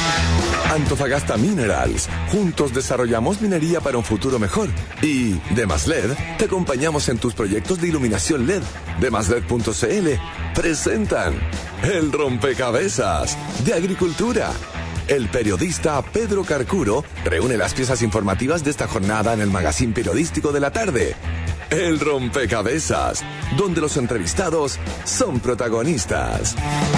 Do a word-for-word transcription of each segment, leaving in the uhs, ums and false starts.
Antofagasta Minerals. Juntos desarrollamos minería para un futuro mejor. Y Demaslet, te acompañamos en tus proyectos de iluminación L E D. Demaslet punto c l presentan El Rompecabezas de Agricultura. El periodista Pedro Carcuro reúne las piezas informativas de esta jornada en el magazín periodístico de la tarde. El Rompecabezas, donde los entrevistados son protagonistas.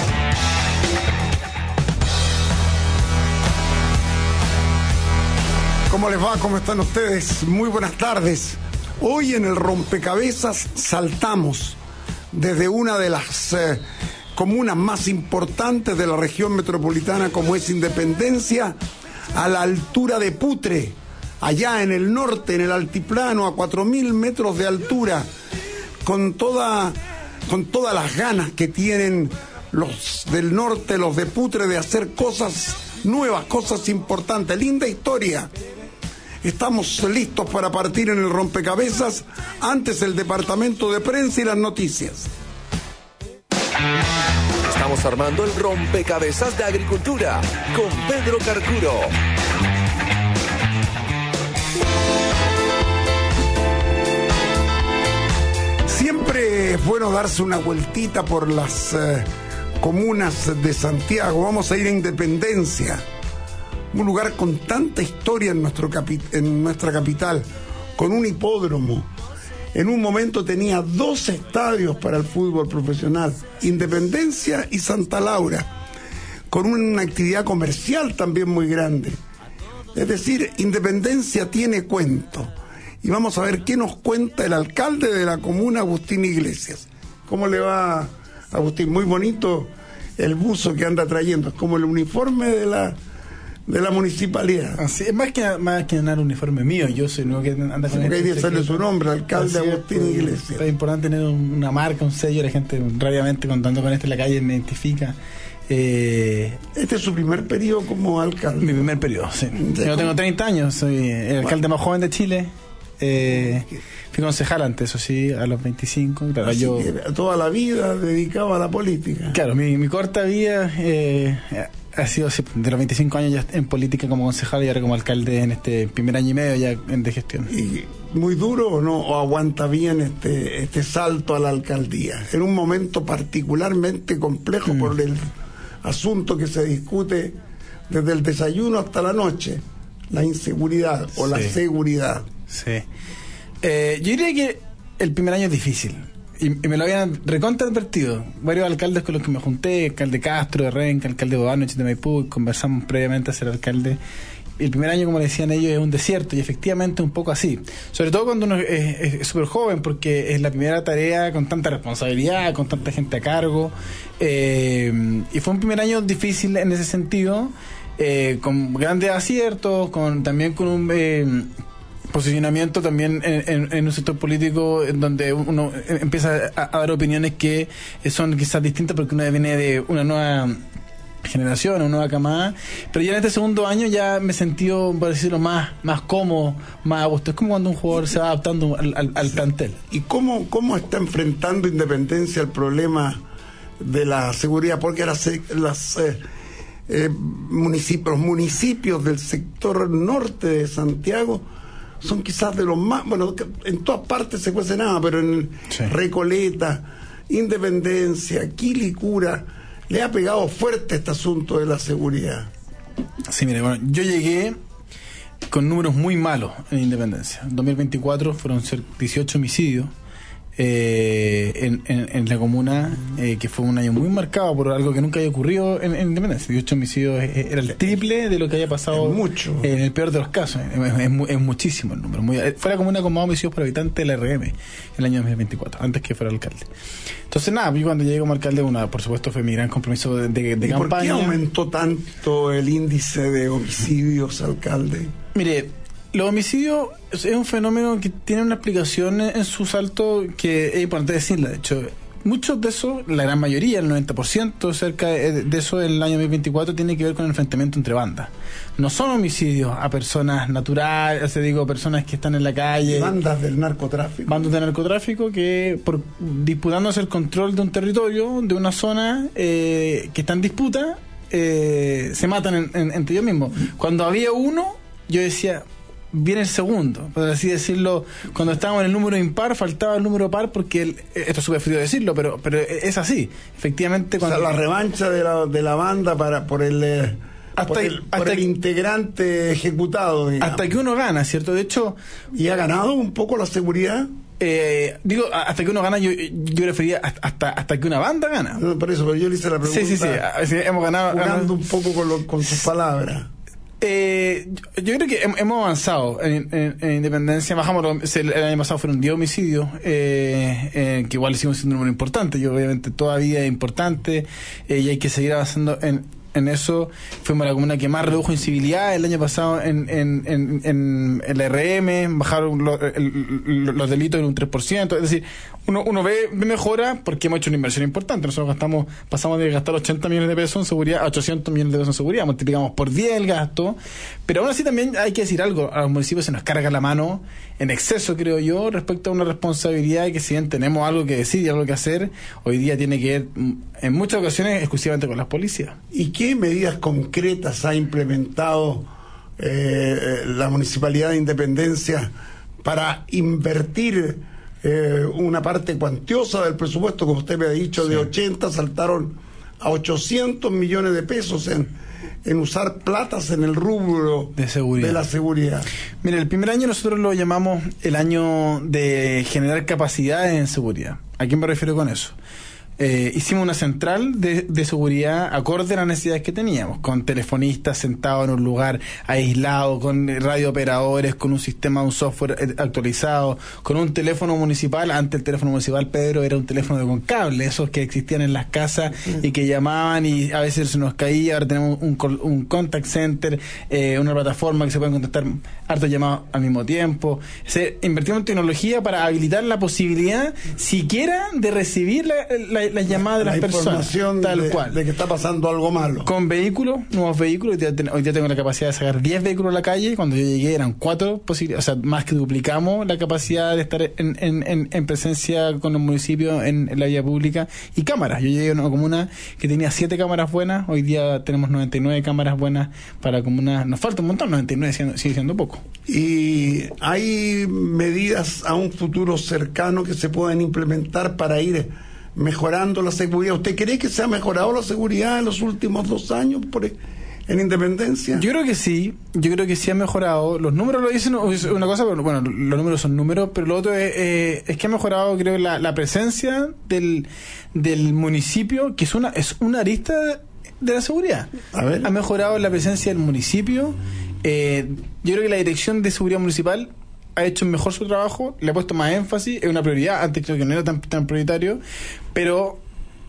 ¿Cómo les va? ¿Cómo están ustedes? Muy buenas tardes. Hoy en el Rompecabezas saltamos desde una de las eh, comunas más importantes de la región metropolitana, como es Independencia, a la altura de Putre, allá en el norte, en el altiplano, a cuatro mil metros de altura, con toda, con todas las ganas que tienen los del norte, los de Putre, de hacer cosas nuevas, cosas importantes. Linda historia. Estamos listos para partir en el rompecabezas. Antes el departamento de prensa y las noticias. Estamos armando el Rompecabezas de Agricultura con Pedro Carcuro. Siempre es bueno darse una vueltita por las eh, comunas de Santiago. Vamos a ir a Independencia, un lugar con tanta historia en, nuestro capi- en nuestra capital, con un hipódromo. En un momento tenía dos estadios para el fútbol profesional, Independencia y Santa Laura, con una actividad comercial también muy grande. Es decir, Independencia tiene cuento. Y vamos a ver qué nos cuenta el alcalde de la comuna, Agustín Iglesias. ¿Cómo le va, Agustín? Muy bonito el buzo que anda trayendo, es como el uniforme de la... de la municipalidad. Así es, más que más que un uniforme mío, yo soy nuevo que anda con porque hay que este hacerle secreto. su nombre, alcalde Así Agustín es, Iglesias. Es importante tener una marca, un sello, la gente rápidamente contando con esto en la calle me identifica. Eh, este es su primer periodo como alcalde. Mi primer periodo, sí. Yo tengo treinta años, soy el alcalde más joven de Chile. Eh, fui concejal antes, eso sí, a los veinticinco. Claro, Así yo, que toda la vida dedicado a la política. Claro, mi, mi corta vida eh, ha sido de los veinticinco años ya en política como concejal y ahora como alcalde en este primer año y medio ya en de gestión. ¿Y muy duro o no? ¿O aguanta bien este, este salto a la alcaldía? En un momento particularmente complejo mm. por el asunto que se discute desde el desayuno hasta la noche, la inseguridad o sí. la seguridad. Sí. Eh, yo diría que el primer año es difícil. Y, y me lo habían recontra advertido. Varios alcaldes con los que me junté, alcalde Castro de Renca, alcalde Boano de Maipú, conversamos previamente a ser alcalde. El primer año, como le decían ellos, es un desierto, y efectivamente un poco así. Sobre todo cuando uno es súper joven, porque es la primera tarea con tanta responsabilidad, con tanta gente a cargo. Eh, y fue un primer año difícil en ese sentido, eh, con grandes aciertos, con también con un... Eh, posicionamiento también en, en, en un sector político en donde uno empieza a, a dar opiniones que son quizás distintas porque uno viene de una nueva generación, una nueva camada, pero ya en este segundo año ya me he sentido, por decirlo, más, más cómodo, más a gusto. Es como cuando un jugador se va adaptando al, al, al plantel. ¿Y cómo, cómo está enfrentando Independencia el problema de la seguridad? Porque las, las eh, eh, municipios, los municipios del sector norte de Santiago son quizás de los más, bueno, en todas partes se cuece nada, pero en sí. Recoleta, Independencia, Quilicura, le ha pegado fuerte este asunto de la seguridad. Sí, mire, bueno, yo llegué con números muy malos en Independencia. En dos mil veinticuatro fueron dieciocho homicidios eh, en, en, en la comuna, eh, que fue un año muy marcado por algo que nunca había ocurrido en, en Independencia. dieciocho homicidios eh, era el triple de lo que había pasado mucho. Eh, en el peor de los casos. Es, es, es muchísimo el número. Muy, fue la comuna con más homicidios por habitante de la R M en el año dos mil veinticuatro, antes que fuera alcalde. Entonces, nada, yo cuando llegué como alcalde, una, por supuesto, fue mi gran compromiso de, de, de ¿Y campaña. ¿Por qué aumentó tanto el índice de homicidios, alcalde? Mire, los homicidios es un fenómeno que tiene una explicación en su salto que es importante decirla. De hecho, muchos de esos, la gran mayoría, el noventa por ciento cerca de, de eso del año dos mil veinticuatro, tiene que ver con el enfrentamiento entre bandas. No son homicidios a personas naturales, o sea, digo, personas que están en la calle. Bandas del narcotráfico. Bandas de narcotráfico que, por disputándose el control de un territorio, de una zona eh, que está en disputa, eh, se matan en, en, entre ellos mismos. Cuando había uno, yo decía, viene el segundo, por así decirlo. Cuando estábamos en el número impar, faltaba el número par, porque el, esto es súper frío decirlo, pero pero es así. Efectivamente, cuando... O sea, la revancha de la, de la banda para por el... Eh... Hasta, por el, hasta por el integrante ejecutado, digamos. Hasta que uno gana, ¿cierto? De hecho... ¿Y ha ganado un poco la seguridad? Eh, digo, hasta que uno gana, yo, yo refería hasta hasta que una banda gana. No, por eso, pero yo le hice la pregunta. Sí, sí, sí, sí hemos ganado. Jugando ganado. un poco con, lo, con sus palabras. Eh, yo, yo creo que hemos avanzado en, en, en independencia. Bajamos, el, el año pasado fueron diez homicidios, eh, eh, que igual hicimos un número importante. Yo, obviamente, todavía es importante, eh, y hay que seguir avanzando en. En eso fuimos la comuna que más redujo incivilidad el año pasado en, en, en, en el R M, bajaron lo, el, los delitos en un tres por ciento, es decir, uno, uno ve, ve mejora porque hemos hecho una inversión importante. Nosotros gastamos, pasamos de gastar ochenta millones de pesos en seguridad a ochocientos millones de pesos en seguridad, multiplicamos por diez el gasto, pero aún así también hay que decir algo, a los municipios se nos carga la mano en exceso, creo yo, respecto a una responsabilidad que si bien tenemos algo que decir y algo que hacer, hoy día tiene que ver en muchas ocasiones exclusivamente con las policías. ¿Y qué medidas concretas ha implementado eh, la Municipalidad de Independencia para invertir eh, una parte cuantiosa del presupuesto, como usted me ha dicho, sí, de ochenta saltaron a ochocientos millones de pesos en, en usar platas en el rubro de, seguridad. de la seguridad? Mira, el primer año nosotros lo llamamos el año de generar capacidades en seguridad. ¿A qué me refiero con eso? Eh, hicimos una central de, de seguridad acorde a las necesidades que teníamos, con telefonistas sentados en un lugar aislado, con radiooperadores, con un sistema, un software actualizado, con un teléfono municipal. Antes el teléfono municipal, Pedro, era un teléfono con cable, esos que existían en las casas y que llamaban y a veces se nos caía. Ahora tenemos un, un contact center, eh, una plataforma que se pueden contestar hartos llamados al mismo tiempo. Se invertimos en tecnología para habilitar la posibilidad siquiera de recibir la, la la llamada de las la personas, tal de, cual, de que está pasando algo malo. Con vehículos, nuevos vehículos. Hoy día, hoy día tengo la capacidad de sacar diez vehículos a la calle. Cuando yo llegué eran cuatro posibles, o sea, más que duplicamos la capacidad de estar en, en, en, en presencia con los municipios en, en la vía pública. Y cámaras, yo llegué a una comuna que tenía siete cámaras buenas, hoy día tenemos noventa y nueve cámaras buenas para comunas. Nos falta un montón, noventa y nueve sigue, sigue siendo poco. Y hay medidas a un futuro cercano que se puedan implementar para ir mejorando la seguridad. ¿Usted cree que se ha mejorado la seguridad en los últimos dos años por, en Independencia? Yo creo que sí, yo creo que sí ha mejorado. Los números lo dicen una cosa, pero bueno, los números son números, pero lo otro es, eh, es que ha mejorado, creo, la, la presencia del, del municipio, que es una, es una arista de la seguridad. A ver. Ha mejorado la presencia del municipio. Eh, yo creo que la Dirección de Seguridad Municipal ha hecho mejor su trabajo, le ha puesto más énfasis, es una prioridad, antes creo que no era tan, tan prioritario, pero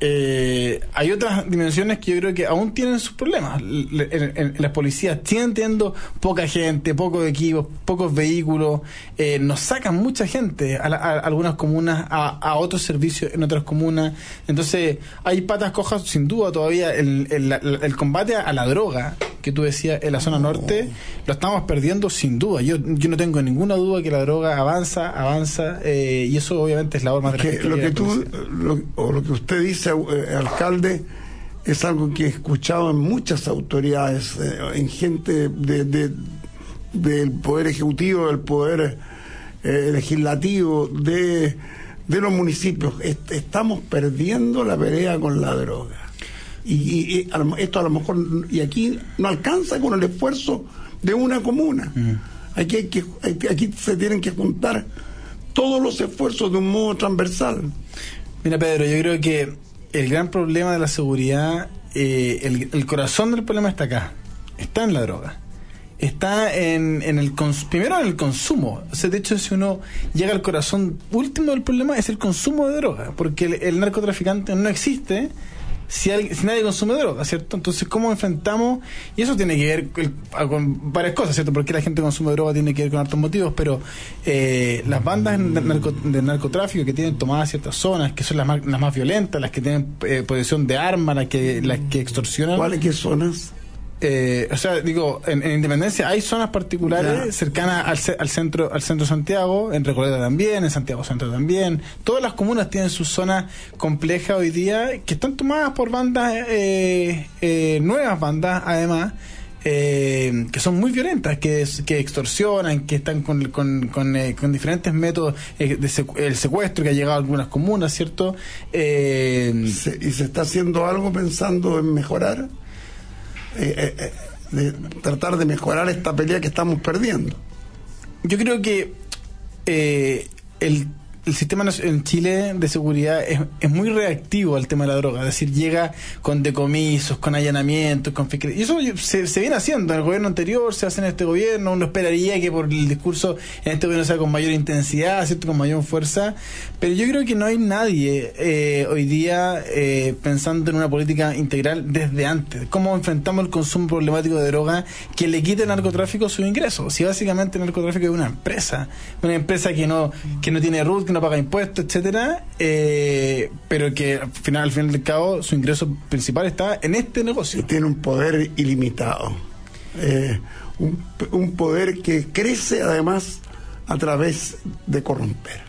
eh, hay otras dimensiones que yo creo que aún tienen sus problemas. En, en, en las policías siguen teniendo poca gente, pocos equipos, pocos vehículos, eh, nos sacan mucha gente a, la, a algunas comunas, a, a otros servicios en otras comunas. Entonces hay patas cojas, sin duda. Todavía el, el, el, el combate a la droga que tú decías en la zona norte lo estamos perdiendo sin duda. Yo yo no tengo ninguna duda que la droga avanza, avanza, eh, y eso obviamente es la labor más que lo que tú lo, o lo que usted dice, eh, alcalde, es algo que he escuchado en muchas autoridades, eh, en gente de, de del poder ejecutivo, del poder eh, legislativo, de de los municipios. Est- estamos perdiendo la pelea con la droga. Y, y, y a lo, esto a lo mejor, y aquí no alcanza con el esfuerzo de una comuna. Mm. Aquí, hay que, hay, aquí se tienen que juntar todos los esfuerzos de un modo transversal. Mira, Pedro, yo creo que el gran problema de la seguridad, eh, el, el corazón del problema está acá, está en la droga. Está en, en el cons- primero en el consumo. O sea, de hecho, si uno llega al corazón último del problema, es el consumo de droga, porque el, el narcotraficante no existe si, alguien, si nadie consume droga, ¿cierto? Entonces, ¿cómo enfrentamos? Y eso tiene que ver con, con varias cosas, ¿cierto? Porque la gente consume droga tiene que ver con hartos motivos, pero eh, las bandas de, narco, de narcotráfico que tienen tomadas ciertas zonas, que son las más, las más violentas, las que tienen eh, posesión de armas, las que, las que extorsionan. ¿Cuáles qué zonas? Eh, o sea, digo, en, en Independencia hay zonas particulares ya. cercanas al, ce- al centro al centro de Santiago, en Recoleta también, en Santiago Centro también. Todas las comunas tienen sus zonas complejas hoy día que están tomadas por bandas, eh, eh, nuevas bandas, además, eh, que son muy violentas, que, que extorsionan, que están con, con, con, eh, con diferentes métodos, eh, de secu- el secuestro que ha llegado a algunas comunas, ¿cierto? Eh, se, ¿Y se está haciendo algo pensando en mejorar? Eh, eh, eh, de tratar de mejorar esta pelea que estamos perdiendo. Yo creo que eh, el, el sistema en Chile de seguridad es, es muy reactivo al tema de la droga, es decir, llega con decomisos, con allanamientos, con fiscal... y eso se, se viene haciendo en el gobierno anterior, se hace en este gobierno. Uno esperaría que por el discurso en este gobierno sea con mayor intensidad, ¿cierto?, con mayor fuerza, pero yo creo que no hay nadie eh, hoy día eh, pensando en una política integral desde antes. ¿Cómo enfrentamos el consumo problemático de droga que le quite al narcotráfico sus ingresos? Si básicamente el narcotráfico es una empresa, una empresa que no que no tiene R U T, que no paga impuestos, etcétera, eh, pero que al final, al final del cabo su ingreso principal está en este negocio. Y tiene un poder ilimitado, eh, un, un poder que crece además a través de corromper.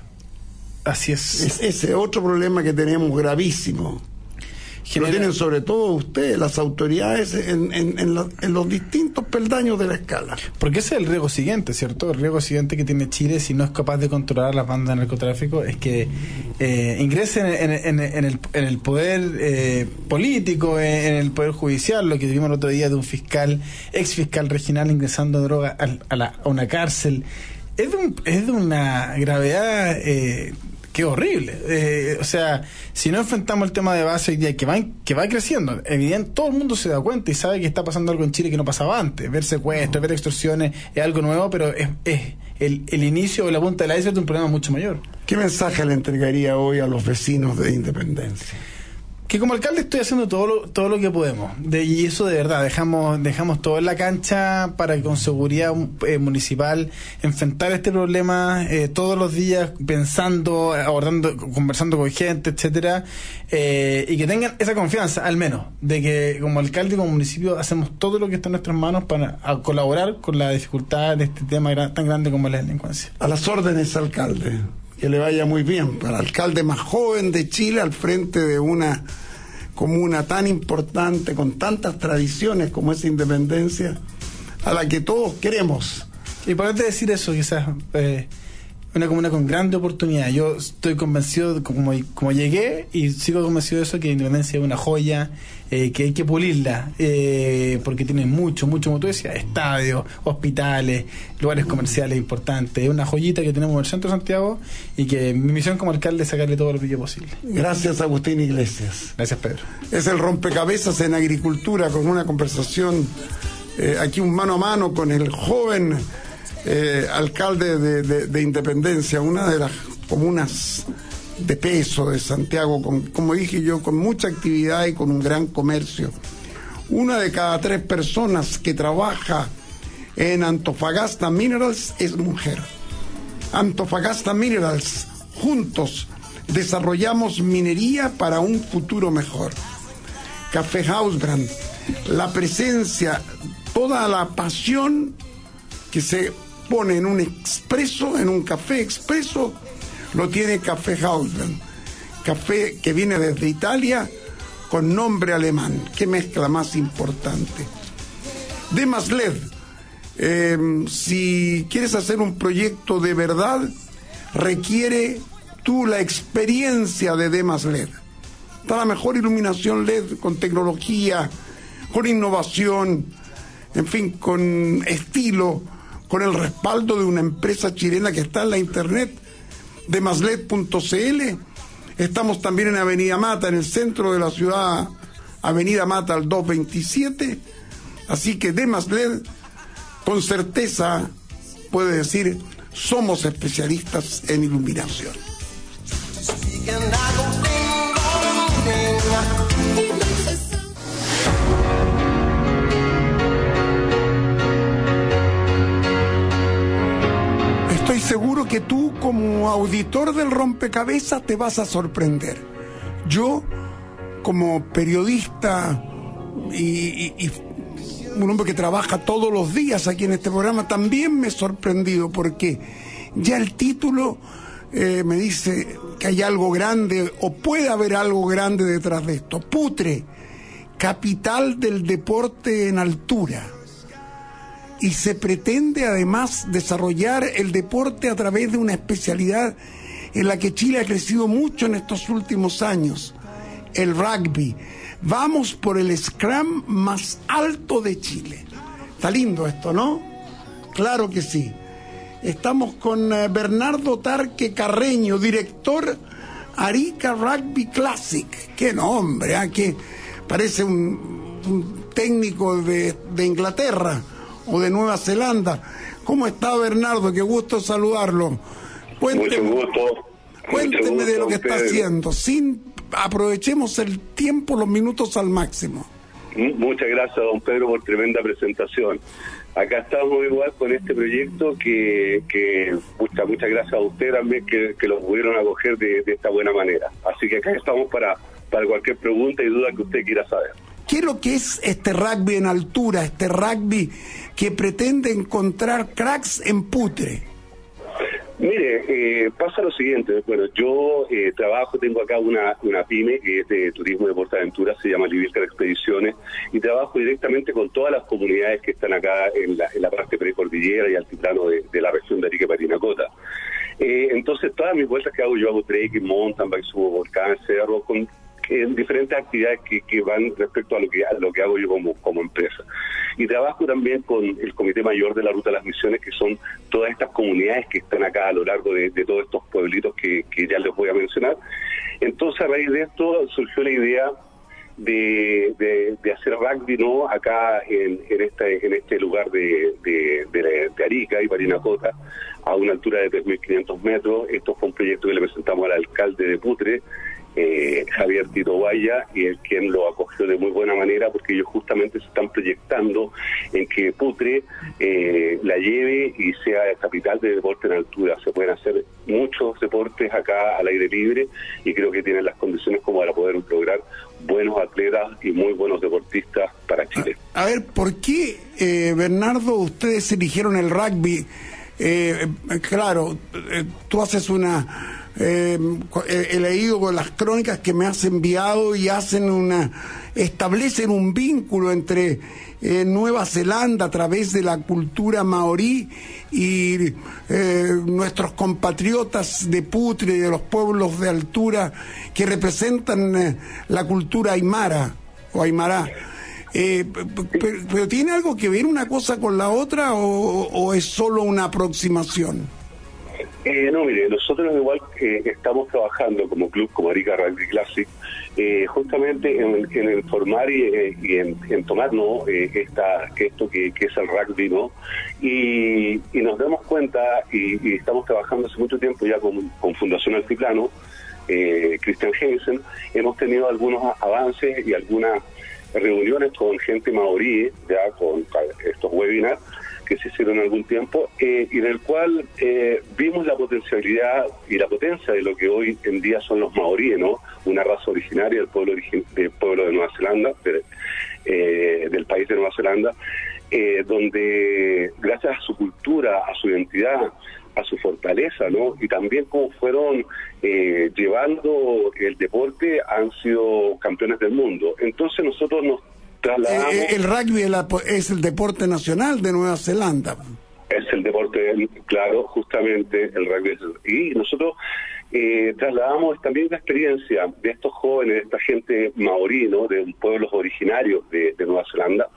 Así es. Es ese otro problema que tenemos gravísimo. Genera... Lo tienen sobre todo ustedes, las autoridades, en, en, en, la, en los distintos peldaños de la escala. Porque ese es el riesgo siguiente, ¿cierto? El riesgo siguiente que tiene Chile, si no es capaz de controlar las bandas de narcotráfico, es que eh, ingresen en, en, en, en, el, en el poder eh, político, en, en el poder judicial, lo que vimos el otro día de un fiscal, ex fiscal regional ingresando droga a, a, la, a una cárcel. Es de, un, es de una gravedad... Eh, qué horrible. Eh, o sea, si no enfrentamos el tema de base hoy día, que va, que va creciendo, evidente, todo el mundo se da cuenta y sabe que está pasando algo en Chile que no pasaba antes. Ver secuestros, ver extorsiones es algo nuevo, pero es, es el, el inicio o la punta del iceberg de un problema mucho mayor. ¿Qué mensaje le entregaría hoy a los vecinos de Independencia? Que como alcalde estoy haciendo todo lo, todo lo que podemos, de, y eso de verdad, dejamos dejamos todo en la cancha para que con seguridad eh, municipal enfrentar este problema eh, todos los días, pensando, abordando, conversando con gente, etcétera, eh, y que tengan esa confianza, al menos, de que como alcalde y como municipio hacemos todo lo que está en nuestras manos para a colaborar con la dificultad de este tema gran, tan grande como la delincuencia. A las órdenes, alcalde. Que le vaya muy bien. Para el alcalde más joven de Chile, al frente de una comuna tan importante, con tantas tradiciones como es Independencia, a la que todos queremos. Y poderte decir eso, quizás, eh, una comuna con grande oportunidad. Yo estoy convencido, como, como llegué, y sigo convencido de eso, que Independencia es una joya, eh, que hay que pulirla, eh, porque tiene mucho, mucho, como tú decías, estadios, hospitales, lugares comerciales importantes. Es una joyita que tenemos en el centro de Santiago y que mi misión como alcalde es sacarle todo el brillo posible. Gracias, Agustín Iglesias. Gracias, Pedro. Es el rompecabezas en agricultura, con una conversación eh, aquí un mano a mano con el joven eh, alcalde de, de, de Independencia, una de las comunas de peso de Santiago, con, como dije yo, con mucha actividad y con un gran comercio. Una de cada tres personas que trabaja en Antofagasta Minerals es mujer. Antofagasta Minerals, juntos desarrollamos minería para un futuro mejor. Café Hausbrand, la presencia, toda la pasión que se pone en un expreso, en un café expreso, lo tiene Café Hausbrand, café que viene desde Italia con nombre alemán. Qué mezcla más importante. Demas L E D, eh, si quieres hacer un proyecto de verdad, requiere tú la experiencia de Demas L E D. Está la mejor iluminación L E D, con tecnología, con innovación, en fin, con estilo, con el respaldo de una empresa chilena que está en la internet, demasled punto c l. Estamos también en Avenida Mata, en el centro de la ciudad, Avenida Mata al doscientos veintisiete. Así que Demas L E D, con certeza, puede decir, somos especialistas en iluminación. Estoy seguro que tú, como auditor del rompecabezas, te vas a sorprender. Yo, como periodista y, y, y un hombre que trabaja todos los días aquí en este programa, también me he sorprendido porque ya el título eh, me dice que hay algo grande o puede haber algo grande detrás de esto. Putre, capital del deporte en altura. Y se pretende además desarrollar el deporte a través de una especialidad en la que Chile ha crecido mucho en estos últimos años, el rugby. Vamos por el scrum más alto de Chile. Está lindo esto, ¿no? Claro que sí. Estamos con eh, Bernardo Tarque Carreño, director Arica Rugby Classic. Qué nombre, ¿eh? Que parece un, un técnico de, de Inglaterra o de Nueva Zelanda. ¿Cómo está, Bernardo? Qué gusto saludarlo. Cuénteme, mucho gusto. Cuénteme mucho gusto, de lo que está Pedro. haciendo. Sin aprovechemos el tiempo, los minutos al máximo. Muchas gracias, don Pedro, por tremenda presentación. Acá estamos igual con este proyecto que, que muchas, muchas gracias a usted también que, que lo pudieron acoger de, de esta buena manera. Así que acá estamos para, para cualquier pregunta y duda que usted quiera saber. ¿Qué es lo que es este rugby en altura, este rugby que pretende encontrar cracks en Putre? Mire, eh, pasa lo siguiente. Bueno, yo eh, trabajo, tengo acá una, una pyme que es de turismo y deporte aventura, se llama Livilcar Expediciones, y trabajo directamente con todas las comunidades que están acá en la, en la parte precordillera y altiplano de, de la región de Arica y Parinacota. Eh, entonces, todas mis vueltas que hago, yo hago trekking, mountain bike, subo volcanes, cerro, con en diferentes actividades que, que van respecto a lo que a lo que hago yo como, como empresa. Y trabajo también con el Comité Mayor de la Ruta de las Misiones, que son todas estas comunidades que están acá a lo largo de, de todos estos pueblitos que, que ya les voy a mencionar. Entonces, a raíz de esto surgió la idea de, de, de hacer rugby, ¿no? Acá en, en este en este lugar de, de, de, de Arica y Parinacota, a una altura de tres mil quinientos metros. Esto fue un proyecto que le presentamos al alcalde de Putre, Eh, Javier Tito Guaya, y el quien lo acogió de muy buena manera, porque ellos justamente se están proyectando en que Putre eh, la lleve y sea capital de deporte en altura. Se pueden hacer muchos deportes acá al aire libre y creo que tienen las condiciones como para poder lograr buenos atletas y muy buenos deportistas para Chile. A, a ver, ¿por qué, eh, Bernardo, ustedes eligieron el rugby? Eh, claro, eh, tú haces una... Eh, he leído con las crónicas que me has enviado y hacen una establecen un vínculo entre eh, Nueva Zelanda a través de la cultura maorí y eh, nuestros compatriotas de Putre y de los pueblos de altura que representan eh, la cultura aymara o aymará. Eh, pero, pero ¿tiene algo que ver una cosa con la otra o, o es solo una aproximación? Eh, no, mire, nosotros igual eh, estamos trabajando como club, como Arica Rugby Classic, eh, justamente en, en el formar y, eh, y en, en tomar, ¿no? eh, esta, esto que, que es el rugby, ¿no? Y, y nos damos cuenta, y, y estamos trabajando hace mucho tiempo ya con, con Fundación Altiplano, eh, Christian Jensen, hemos tenido algunos avances y algunas reuniones con gente maorí, ya con estos webinars que se hicieron en algún tiempo, eh, y en el cual eh, vimos la potencialidad y la potencia de lo que hoy en día son los maoríes, ¿no? Una raza originaria del pueblo, origi del pueblo de Nueva Zelanda, de, eh, del país de Nueva Zelanda, eh, donde gracias a su cultura, a su identidad, a su fortaleza, ¿no? Y también cómo fueron eh, llevando el deporte, han sido campeones del mundo. Entonces nosotros nos trasladamos... Eh, el rugby es, la, es el deporte nacional de Nueva Zelanda. Es el deporte, claro, justamente el rugby. Y nosotros eh, trasladamos también la experiencia de estos jóvenes, de esta gente maorí, ¿no? De pueblos originarios de, de Nueva Zelanda.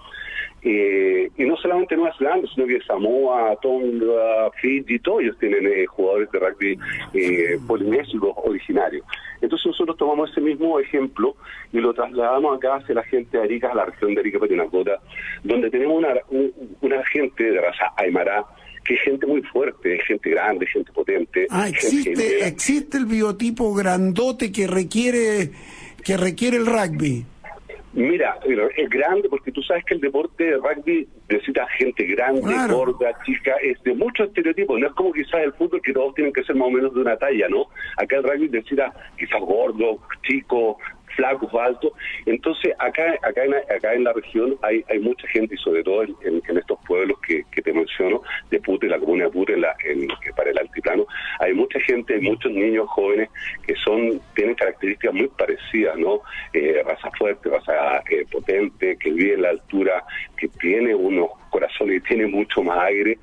Eh, y no solamente Nueva Zelanda, sino que Samoa, Tonga, Fiji, todos ellos tienen eh, jugadores de rugby eh, polinesios originarios. Entonces nosotros tomamos ese mismo ejemplo y lo trasladamos acá hacia la gente de Arica, a la región de Arica y Parinacota, donde tenemos una, un, una gente de raza aymara, que es gente muy fuerte, gente grande, gente potente. Ah, existe, existe el biotipo grandote que requiere, que requiere el rugby. Mira, es grande porque tú sabes que el deporte de rugby necesita gente grande, claro, gorda, chica, es de muchos estereotipos. No es como quizás el fútbol que todos tienen que ser más o menos de una talla, ¿no? Acá el rugby necesita quizás gordo, chico, flacos, altos. Entonces, acá acá en, acá en la región hay hay mucha gente, y sobre todo en, en, en estos pueblos que, que te menciono, de Putre, la comuna de Putre, en la, en, para el altiplano, hay mucha gente, hay muchos niños jóvenes que son tienen características muy parecidas, ¿no? Eh, raza fuerte, raza eh, potente, que vive en la altura, que tiene unos corazones, que tiene mucho más aire,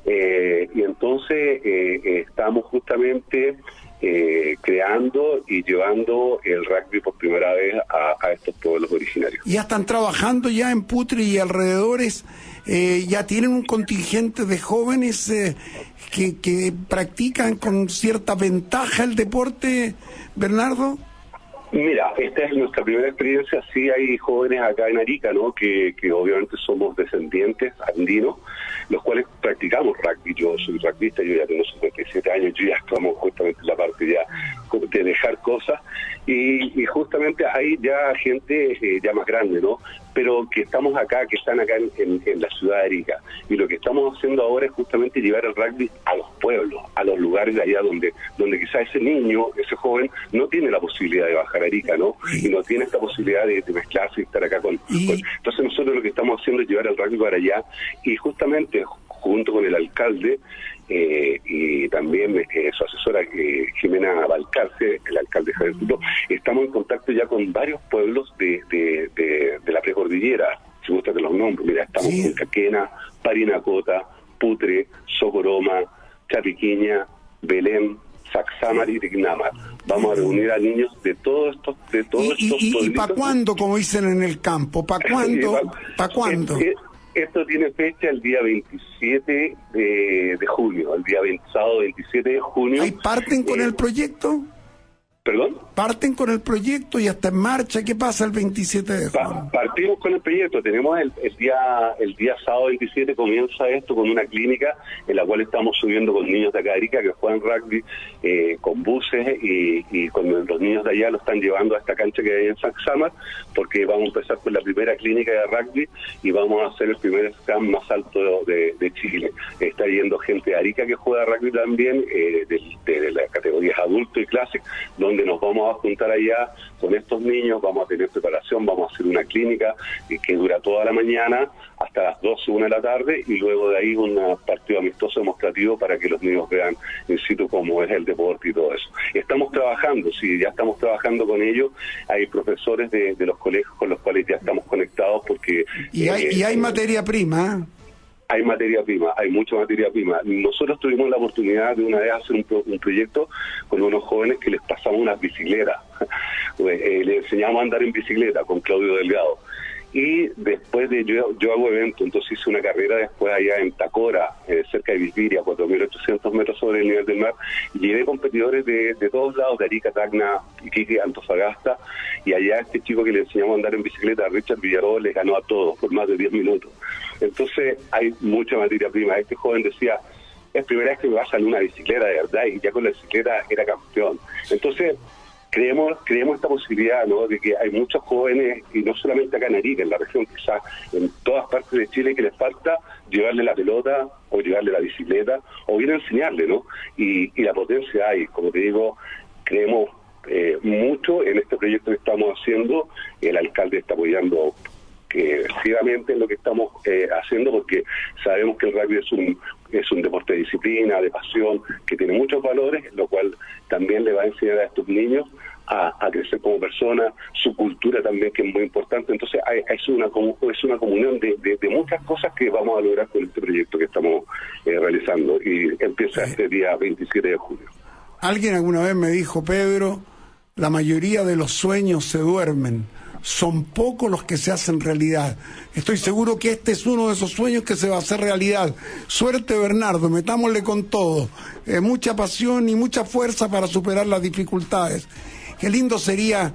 eh, y entonces eh, eh, estamos justamente Eh, creando y llevando el rugby por primera vez a, a estos pueblos originarios. Ya están trabajando ya en Putre y alrededores, eh, ya tienen un contingente de jóvenes eh, que, que practican con cierta ventaja el deporte, Bernardo. Mira, esta es nuestra primera experiencia. Sí hay jóvenes acá en Arica, ¿no? Que, que obviamente somos descendientes andinos, los cuales practicamos rugby. Yo soy rugbyista, yo ya tengo cincuenta y siete años, yo ya estamos justamente en la parte ya de dejar cosas, y, y justamente hay ya gente eh, ya más grande, ¿no? Pero que estamos acá, que están acá en, en, en la ciudad de Arica, y lo que estamos haciendo ahora es justamente llevar el rugby a los pueblos, a los lugares de allá donde donde quizás ese niño, ese joven, no tiene la posibilidad de bajar a Arica, ¿no? Y no tiene esta posibilidad de, de mezclarse y estar acá con, con... Entonces nosotros lo que estamos haciendo es llevar el rugby para allá, y justamente junto con el alcalde eh, y también eh, su asesora eh, Jimena Balcarce, el alcalde Javier Tuto, estamos en contacto ya con varios pueblos de, de, de, de la precordillera, si gustan de los nombres. Mira, estamos sí. con Caquena, Parinacota, Putre, Socoroma, Chapiquiña, Belén, Saxamar y Tignamar. Vamos a reunir a niños de todos estos de todos ¿Y, estos y, y para cuándo, como dicen en el campo? ¿Para cuándo? ¿Para cuándo? Es, es, Esto tiene fecha el día veintisiete de, de junio, el día veinte, sábado veintisiete de junio. ¿Ahí parten con eh, el proyecto? ¿Perdón? Parten con el proyecto y hasta en marcha. ¿Qué pasa el veintisiete de junio? Partimos con el proyecto. Tenemos el, el día el día sábado veintisiete, comienza esto con una clínica en la cual estamos subiendo con niños de acá de Arica que juegan rugby, eh, con buses, y, y con los niños de allá lo están llevando a esta cancha que hay en Saxamar, porque vamos a empezar con la primera clínica de rugby y vamos a hacer el primer scam más alto de, de Chile. Está yendo gente de Arica que juega rugby también, eh, de, de, de las categorías adulto y clase, donde donde nos vamos a juntar allá con estos niños, vamos a tener preparación, vamos a hacer una clínica que dura toda la mañana hasta las doce, una de la tarde, y luego de ahí un partido amistoso demostrativo para que los niños vean in situ cómo es el deporte y todo eso. Estamos trabajando, sí, ya estamos trabajando con ellos, hay profesores de, de los colegios con los cuales ya estamos conectados porque... Y hay, eh, y hay materia prima, ¿eh? Hay materia prima, hay mucha materia prima. Nosotros tuvimos la oportunidad de una vez hacer un, pro, un proyecto con unos jóvenes que les pasamos unas bicicletas. eh, les enseñamos a andar en bicicleta con Claudio Delgado. Y después de yo, yo hago evento, entonces hice una carrera después allá en Tacora, eh, cerca de Vilpiria, cuatro mil ochocientos metros sobre el nivel del mar, y llevé competidores de, de todos lados, de Arica, Tacna, Iquique, Antofagasta, y allá este chico que le enseñamos a andar en bicicleta, Richard Villarroel, le ganó a todos por más de diez minutos. Entonces hay mucha materia prima. Este joven decía, es primera vez que me va a salir una bicicleta de verdad, y ya con la bicicleta era campeón. Entonces creemos creemos esta posibilidad, ¿no?, de que hay muchos jóvenes, y no solamente acá en Arica, en la región, quizás en todas partes de Chile, que les falta llevarle la pelota o llevarle la bicicleta o bien enseñarle, ¿no? Y, y la potencia hay, como te digo, creemos eh, mucho en este proyecto que estamos haciendo. El alcalde está apoyando eh, ciegamente en lo que estamos eh, haciendo, porque sabemos que el rugby es un es un deporte de disciplina, de pasión, que tiene muchos valores, lo cual también le va a enseñar a estos niños a, a crecer como personas, su cultura también, que es muy importante. Entonces hay, es una es una comunión de, de, de muchas cosas que vamos a lograr con este proyecto que estamos eh, realizando, y empieza este día veintisiete de junio. Alguien alguna vez me dijo, Pedro, la mayoría de los sueños se duermen, son pocos los que se hacen realidad. Estoy seguro que este es uno de esos sueños que se va a hacer realidad. Suerte, Bernardo, metámosle con todo, eh, mucha pasión y mucha fuerza para superar las dificultades. Qué lindo sería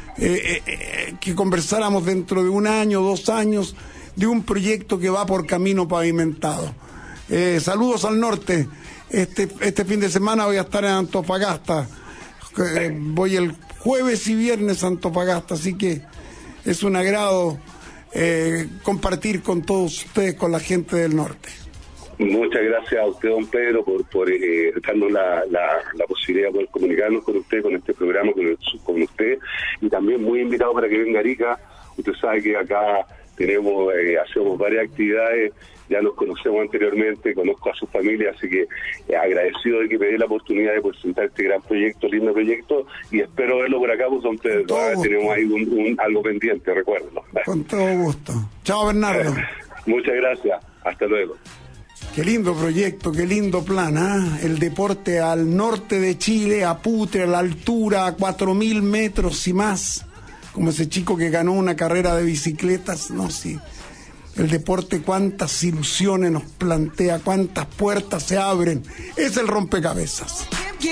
eh, eh, que conversáramos dentro de un año, dos años, de un proyecto que va por camino pavimentado. Eh, saludos al norte. Este, este fin de semana voy a estar en Antofagasta. Eh, voy el jueves y viernes a Antofagasta, así que es un agrado eh, compartir con todos ustedes, con la gente del norte. Muchas gracias a usted, don Pedro, por, por eh, darnos la, la, la posibilidad de poder comunicarnos con usted, con este programa, con, el, con usted, y también muy invitado para que venga a Arica. Usted sabe que acá tenemos, eh, hacemos varias actividades, ya nos conocemos anteriormente, conozco a su familia, así que eh, agradecido de que me dé la oportunidad de presentar este gran proyecto, lindo proyecto, y espero verlo por acá, pues, don Pedro. Ah, tenemos ahí un, un, algo pendiente, recuérdelo. Con todo gusto. Chao, Bernardo. Muchas gracias. Hasta luego. Qué lindo proyecto, qué lindo plan, ¿eh? El deporte al norte de Chile, a Putre, a la altura, a cuatro mil metros y más, como ese chico que ganó una carrera de bicicletas, no, sí. El deporte, cuántas ilusiones nos plantea, cuántas puertas se abren, es el rompecabezas.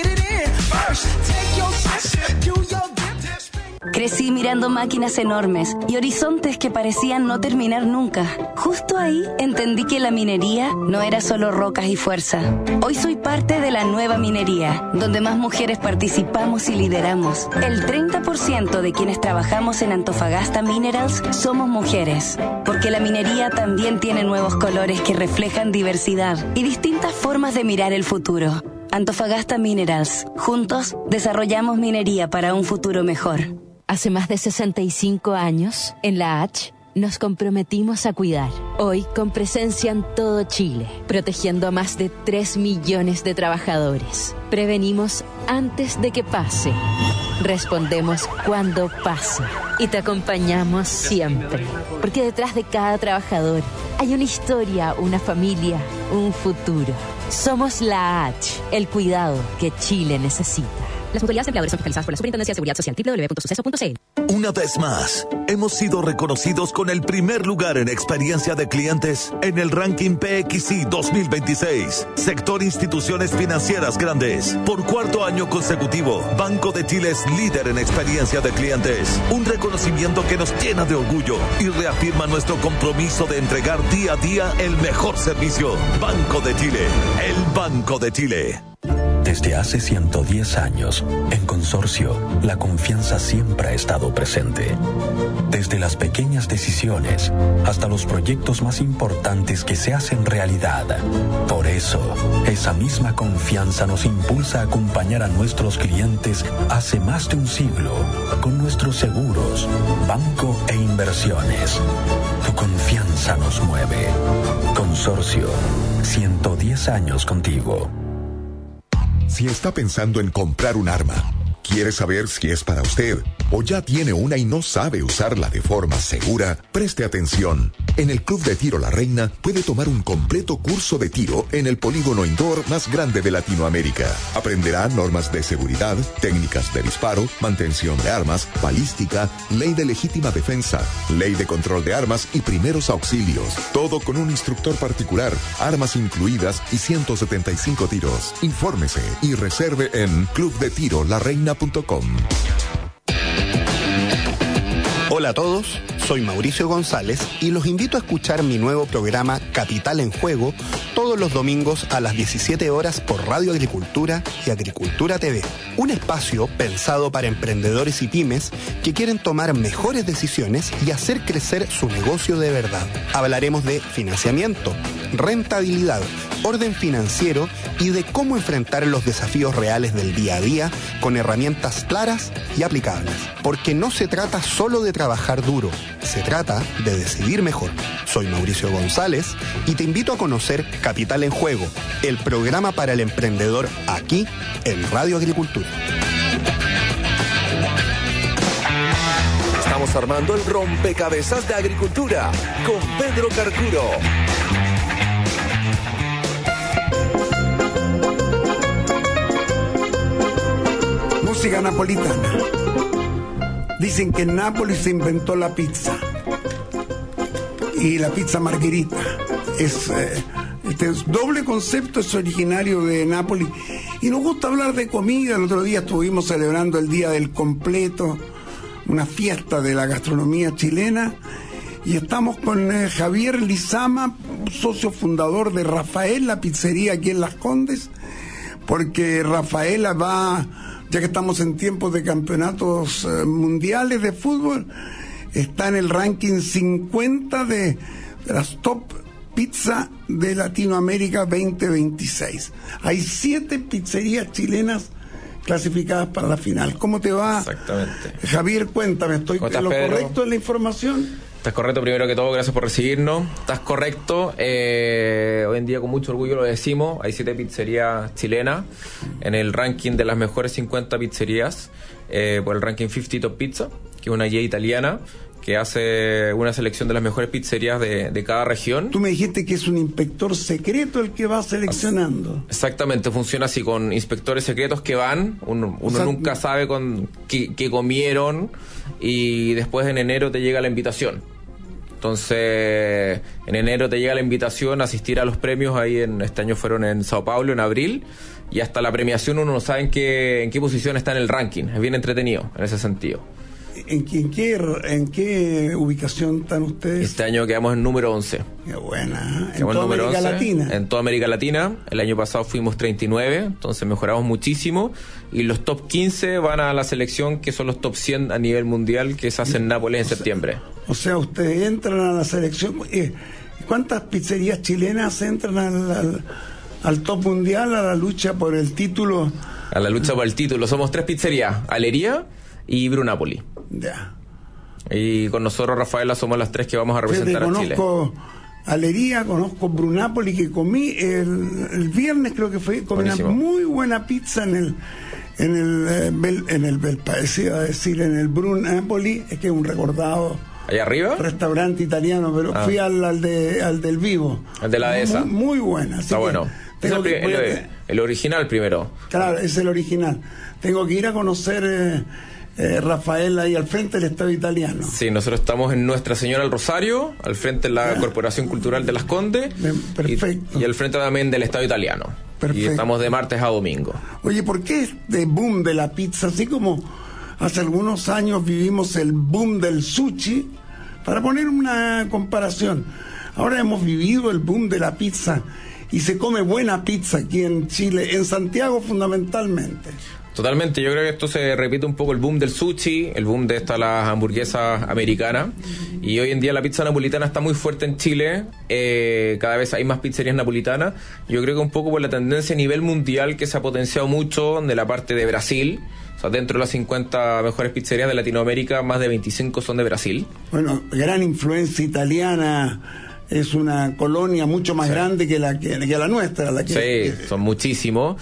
Crecí mirando máquinas enormes y horizontes que parecían no terminar nunca. Justo ahí entendí que la minería no era solo rocas y fuerza. Hoy soy parte de la nueva minería, donde más mujeres participamos y lideramos. El treinta por ciento de quienes trabajamos en Antofagasta Minerals somos mujeres, porque la minería también tiene nuevos colores que reflejan diversidad y distintas formas de mirar el futuro. Antofagasta Minerals. Juntos desarrollamos minería para un futuro mejor. Hace más de sesenta y cinco años, en la H, nos comprometimos a cuidar. Hoy, con presencia en todo Chile, protegiendo a más de tres millones de trabajadores. Prevenimos antes de que pase. Respondemos cuando pase. Y te acompañamos siempre. Porque detrás de cada trabajador hay una historia, una familia, un futuro. Somos la H, el cuidado que Chile necesita. Las mutualidades de empleadores son fiscalizadas por la Superintendencia de Seguridad Social, doble u doble u doble u punto suceso punto c l. Una vez más, hemos sido reconocidos con el primer lugar en experiencia de clientes en el ranking P X I dos mil veintiséis. Sector Instituciones Financieras Grandes. Por cuarto año consecutivo, Banco de Chile es líder en experiencia de clientes. Un reconocimiento que nos llena de orgullo y reafirma nuestro compromiso de entregar día a día el mejor servicio. Banco de Chile, el Banco de Chile. Desde hace ciento diez años, en Consorcio, la confianza siempre ha estado presente. Desde las pequeñas decisiones hasta los proyectos más importantes que se hacen realidad. Por eso, esa misma confianza nos impulsa a acompañar a nuestros clientes hace más de un siglo con nuestros seguros, banco e inversiones. Tu confianza nos mueve. Consorcio, ciento diez años contigo. Si está pensando en comprar un arma, quiere saber si es para usted o ya tiene una y no sabe usarla de forma segura, preste atención. En el Club de Tiro La Reina puede tomar un completo curso de tiro en el polígono indoor más grande de Latinoamérica. Aprenderá normas de seguridad, técnicas de disparo, mantención de armas, balística, ley de legítima defensa, ley de control de armas y primeros auxilios. Todo con un instructor particular, armas incluidas y ciento setenta y cinco tiros. Infórmese y reserve en club de tiro la reina punto com. Hola a todos, soy Mauricio González y los invito a escuchar mi nuevo programa Capital en Juego todos los domingos a las diecisiete horas por Radio Agricultura y Agricultura T V. Un espacio pensado para emprendedores y pymes que quieren tomar mejores decisiones y hacer crecer su negocio de verdad. Hablaremos de financiamiento, rentabilidad, orden financiero y de cómo enfrentar los desafíos reales del día a día con herramientas claras y aplicables. Porque no se trata solo de trabajar duro, se trata de decidir mejor. Soy Mauricio González y te invito a conocer Capital en Juego, el programa para el emprendedor aquí en Radio Agricultura. Estamos armando el rompecabezas de agricultura con Pedro Carcuro. Música napolitana. Dicen que en Nápoles se inventó la pizza. Y la pizza margherita. Es, eh, este doble concepto es originario de Nápoles. Y nos gusta hablar de comida. El otro día estuvimos celebrando el Día del Completo, una fiesta de la gastronomía chilena. Y estamos con eh, Javier Lizama, socio fundador de Rafael, la pizzería aquí en Las Condes. Porque Rafaela va... ya que estamos en tiempos de campeonatos eh, mundiales de fútbol, está en el ranking cincuenta de, de las top Pizza de Latinoamérica veinte veintiséis. Hay siete pizzerías chilenas clasificadas para la final. ¿Cómo te va? Exactamente. Javier, cuéntame, ¿estoy en lo Pedro? correcto en la información? Estás correcto, primero que todo, gracias por recibirnos. Estás correcto. Eh, hoy en día, con mucho orgullo lo decimos, hay siete pizzerías chilenas en el ranking de las mejores cincuenta pizzerías, eh, por el ranking cincuenta Top Pizza, que es una guía italiana que hace una selección de las mejores pizzerías de, de cada región. Tú me dijiste que es un inspector secreto el que va seleccionando. Exactamente, funciona así, con inspectores secretos que van, uno, uno o sea, nunca sabe con qué, qué comieron, y después en enero te llega la invitación. Entonces, en enero te llega la invitación a asistir a los premios. Ahí en este año fueron en Sao Paulo, en abril, y hasta la premiación uno no sabe en qué, en qué posición está en el ranking. Es bien entretenido en ese sentido. ¿En qué, en, qué, ¿En qué ubicación están ustedes? Este año quedamos en número once. Qué buena. ¿En toda América Latina? En toda América Latina. El año pasado fuimos treinta y nueve, entonces mejoramos muchísimo. Y los top quince van a la selección, que son los top cien a nivel mundial, que se hace en Nápoles en septiembre. O sea, ustedes entran a la selección. ¿Cuántas pizzerías chilenas entran al, al, al top mundial, a la lucha por el título? A la lucha por el título. Somos tres pizzerías: Alería y Brunapoli. Ya. Y con nosotros, Rafaela, somos las tres que vamos a representar Fíjate, a Chile. Conozco Alería, conozco Brunapoli, que comí el, el viernes, creo que fue, comí Buenísimo. Una muy buena pizza en el en el eh, Bel, en el Belpaese, iba a decir, en el Brunapoli, es que es un recordado allá arriba restaurante italiano, pero ah. fui al, al de al del Vivo, al de la dehesa, muy, muy buena. Así está bueno. Es el, que, el, el, el original primero. Claro, es el original. Tengo que ir a conocer eh, Eh, Rafael, ahí al frente del Estado Italiano. Sí, nosotros estamos en Nuestra Señora del Rosario, al frente de la ah. Corporación Cultural de Las Condes. Perfecto. Y, y al frente también del Estado Italiano. Perfecto. Y estamos de martes a domingo. Oye, ¿por qué este boom de la pizza? Así como hace algunos años vivimos el boom del sushi, para poner una comparación. Ahora hemos vivido el boom de la pizza y se come buena pizza aquí en Chile, en Santiago fundamentalmente. Totalmente, yo creo que esto se repite un poco el boom del sushi, el boom de estas las hamburguesas americanas, y hoy en día la pizza napolitana está muy fuerte en Chile. Eh, cada vez hay más pizzerías napolitanas. Yo creo que un poco por la tendencia a nivel mundial que se ha potenciado mucho de la parte de Brasil. O sea, dentro de las cincuenta mejores pizzerías de Latinoamérica, más de veinticinco son de Brasil. Bueno, gran influencia italiana. Es una colonia mucho más sí. grande que la que, que la nuestra. La que, sí, que... son muchísimos.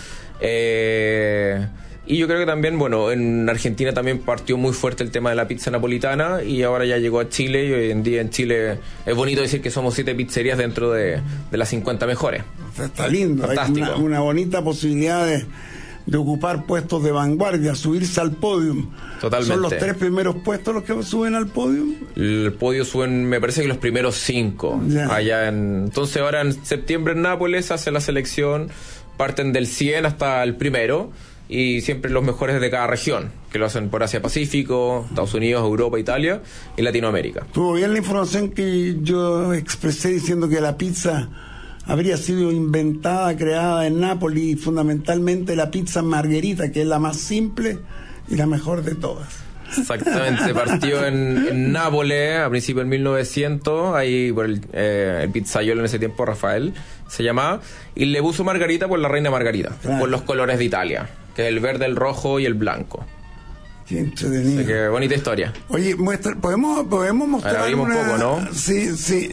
Eh... Y yo creo que también, bueno, en Argentina también partió muy fuerte el tema de la pizza napolitana, y ahora ya llegó a Chile, y hoy en día en Chile es bonito decir que somos siete pizzerías dentro de, de las cincuenta mejores. Está lindo, fantástico. Hay una, una bonita posibilidad de, de ocupar puestos de vanguardia, subirse al podium. Totalmente. ¿Son los tres primeros puestos los que suben al podium? El podio suben, me parece que los primeros cinco. Ya. Allá en, entonces ahora en septiembre en Nápoles hace la selección, parten del cien hasta el primero, y siempre los mejores de cada región, que lo hacen por Asia Pacífico, Estados Unidos, Europa, Italia y Latinoamérica. Estuvo bien la información que yo expresé diciendo que la pizza habría sido inventada, creada en Nápoles, y fundamentalmente la pizza margherita, que es la más simple y la mejor de todas. Exactamente, partió en, en Nápoles a principios del mil novecientos, ahí por el, eh, el pizzaiolo en ese tiempo, Rafael se llamaba, y le puso Margarita por la reina Margarita, claro, por los colores de Italia, que es el verde, el rojo y el blanco. Qué entretenido. Así que bonita historia. Oye, muestra, podemos podemos mostrar ahora abrimos una... un poco, ¿no? Sí, sí.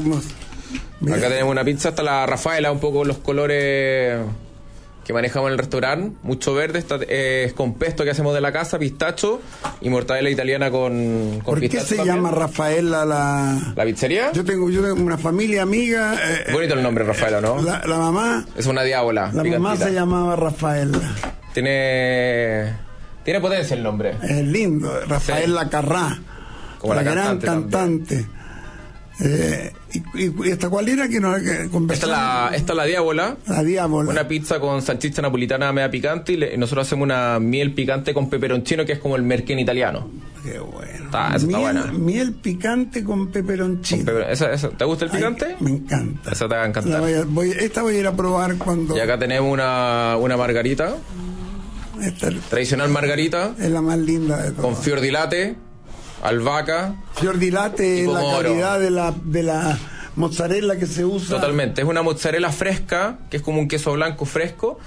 Mira. Acá tenemos una pizza, hasta la Rafaela, un poco los colores que manejamos en el restaurante, mucho verde, está, eh, es con pesto que hacemos de la casa, pistacho, y mortadela italiana con, con ¿Por pistacho. qué se también llama Rafaela la... ¿La pizzería? Yo tengo, yo tengo una familia amiga. Eh, Bonito el nombre, Rafaela, ¿no? La, la mamá... Es una diábola. La picantita. Mamá se llamaba Rafaela. Tiene... Tiene potencia el nombre. Es lindo, Rafaela sí. Carrá. Como la, la gran cantante. cantante. Eh, y, y esta cuál era que nos que esta es la esta es la diábola la diábola una pizza con salchicha napolitana media picante, y, le, y nosotros hacemos una miel picante con peperoncino, que es como el merquén italiano. Qué bueno. Está, esa miel, está buena. Miel picante con peperoncino. Con peper, esa, esa. ¿Te gusta el picante? Ay, me encanta. Esa te va a encantar. Voy a, voy, esta voy a ir a probar cuando. Y acá tenemos una una margarita. Esta tradicional margarita. Es la más linda de todas. Con fior di latte, albahaca. Fior di latte es la calidad de la, de la mozzarella que se usa. Totalmente, es una mozzarella fresca, que es como un queso blanco fresco,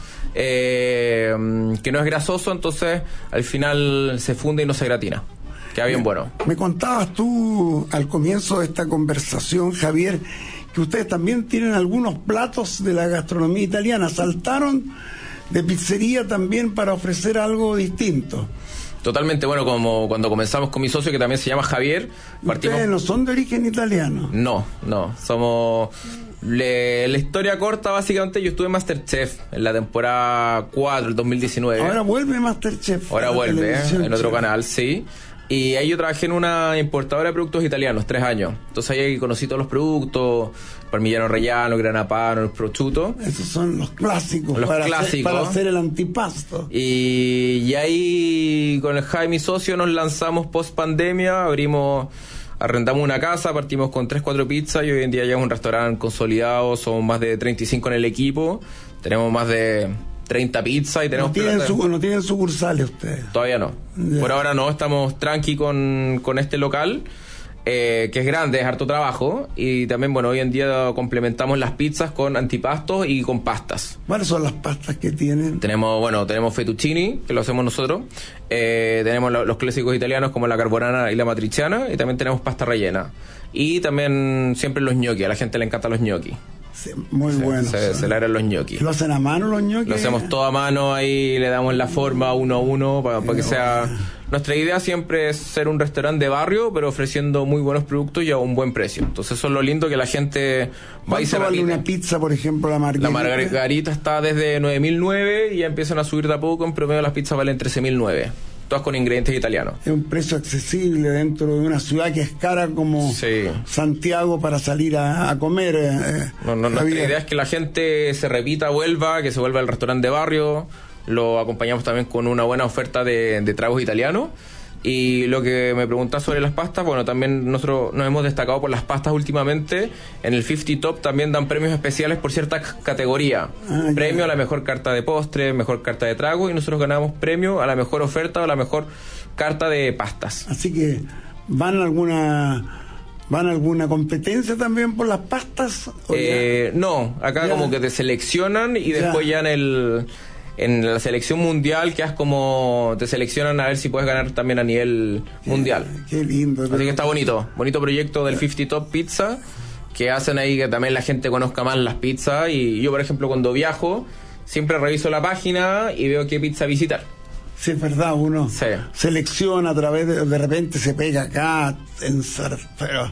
eh, que no es grasoso, entonces al final se funde y no se gratina. Queda bien bueno. Me contabas tú al comienzo de esta conversación, Javier, que ustedes también tienen algunos platos de la gastronomía italiana. Saltaron de pizzería también para ofrecer algo distinto. Totalmente, bueno, como cuando comenzamos con mi socio, que también se llama Javier. Partimos... ¿Ustedes no son de origen italiano? No, no, somos... Le... La historia corta, básicamente, yo estuve en MasterChef en la temporada cuatro, el dos mil diecinueve. Ahora vuelve MasterChef. Ahora vuelve, ¿eh? En otro Chef. canal, sí. Y ahí yo trabajé en una importadora de productos italianos, tres años. Entonces ahí conocí todos los productos, parmigiano reggiano, grana padano, el prosciutto. Esos son los clásicos, los para, clásicos. Hacer, para hacer el antipasto. Y, y ahí con el Jaime, mi socio, nos lanzamos post pandemia, abrimos, arrendamos una casa, partimos con tres, cuatro pizzas y hoy en día ya es un restaurante consolidado, somos más de treinta y cinco en el equipo, tenemos más de treinta pizzas y tenemos... ¿No tienen, su, ¿No tienen sucursales ustedes? Todavía no. Yeah. Por ahora no, estamos tranqui con, con este local, eh, que es grande, es harto trabajo. Y también, bueno, hoy en día complementamos las pizzas con antipastos y con pastas. ¿Cuáles son las pastas que tienen? Tenemos, bueno, tenemos fettuccini, que lo hacemos nosotros. Eh, tenemos lo, los clásicos italianos como la carbonara y la matriciana. Y también tenemos pasta rellena. Y también siempre los gnocchi. A la gente le encantan los gnocchi. Sí, muy se, bueno. Se, se le harán los gnocchi. ¿Lo hacen a mano los gnocchi? Lo hacemos todo a mano, ahí le damos la forma uno a uno para, para que sea... Nuestra idea siempre es ser un restaurante de barrio, pero ofreciendo muy buenos productos y a un buen precio. Entonces eso es lo lindo, que la gente va y se vale repite. Una pizza, por ejemplo, la margarita? La margarita está desde nueve mil nueve y ya empiezan a subir de a poco. En promedio las pizzas valen trece mil nueve. Todas con ingredientes italianos. Es un precio accesible dentro de una ciudad que es cara como sí. Santiago para salir a, a comer. Eh, no, no, nuestra idea es que la gente se repita, vuelva, que se vuelva al restaurante de barrio. Lo acompañamos también con una buena oferta de, de tragos italianos. Y lo que me preguntas sobre las pastas, bueno, también nosotros nos hemos destacado por las pastas últimamente. En el cincuenta Top también dan premios especiales por cierta categoría. Ah, premio yeah. a la mejor carta de postre, mejor carta de trago, y nosotros ganamos premio a la mejor oferta o a la mejor carta de pastas. Así que, ¿van a alguna... ¿Van a alguna competencia también por las pastas? Eh, no, acá ya. como que te seleccionan y ya. después ya en el... En la selección mundial quedas como... Te seleccionan a ver si puedes ganar también a nivel qué, mundial. Qué lindo. Así que está bonito. Bonito proyecto del cincuenta Top Pizza, que hacen ahí que también la gente conozca más las pizzas. Y yo, por ejemplo, cuando viajo, siempre reviso la página y veo qué pizza visitar. Sí, es verdad, uno sí. selecciona a través de... De repente se pega acá, en pero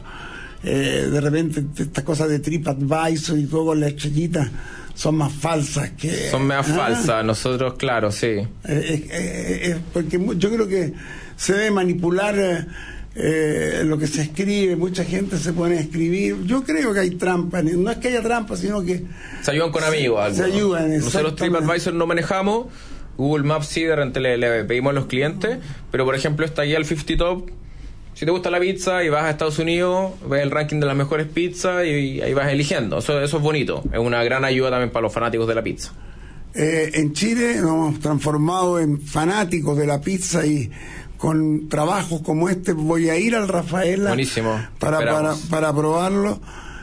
eh, de repente estas cosas de TripAdvisor y todo con la estrellita... son más falsas que... Son más ¿ah? falsas, nosotros, claro, sí. Eh, eh, eh, porque yo creo que se debe manipular eh, eh, lo que se escribe, mucha gente se pone a escribir. Yo creo que hay trampa, no es que haya trampa, sino que... Se ayudan con amigos. Se ayudan, nosotros TripAdvisor no manejamos, Google Maps sí, de repente le, le pedimos a los clientes, pero por ejemplo esta guía al cincuenta Top... Si te gusta la pizza y vas a Estados Unidos, ves el ranking de las mejores pizzas y ahí vas eligiendo. Eso, eso es bonito. Es una gran ayuda también para los fanáticos de la pizza. Eh, en Chile nos hemos transformado en fanáticos de la pizza y con trabajos como este voy a ir al Rafaela. Buenísimo. Para, para, para probarlo